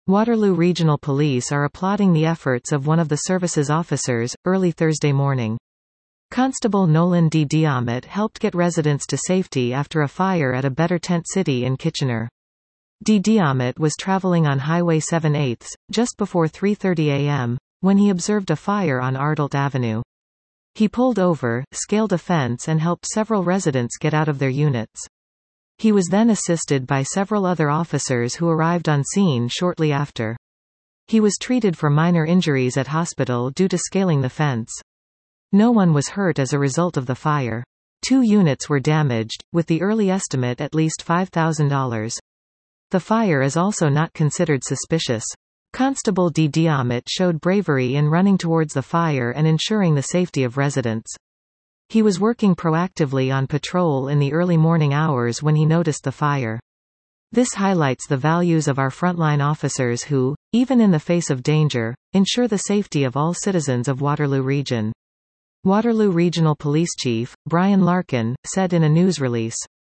Waterloo Regional Police are applauding the efforts of one of the service's officers. Early Thursday morning, Constable Nolan D. Diamut helped get residents to safety after a fire at a Better Tent City in Kitchener. D. Diamut was traveling on Highway 7/8, just before 3:30 a.m., when he observed a fire on Ardelt Avenue. He pulled over, scaled a fence and helped several residents get out of their units. He was then assisted by several other officers who arrived on scene shortly after. He was treated for minor injuries at hospital due to scaling the fence. No one was hurt as a result of the fire. 2 units were damaged, with the early estimate at least $5,000. The fire is also not considered suspicious. Constable D. Diamut showed bravery in running towards the fire and ensuring the safety of residents. He was working proactively on patrol in the early morning hours when he noticed the fire. This highlights the values of our frontline officers who, even in the face of danger, ensure the safety of all citizens of Waterloo Region. Waterloo Regional Police Chief, Brian Larkin, said in a news release.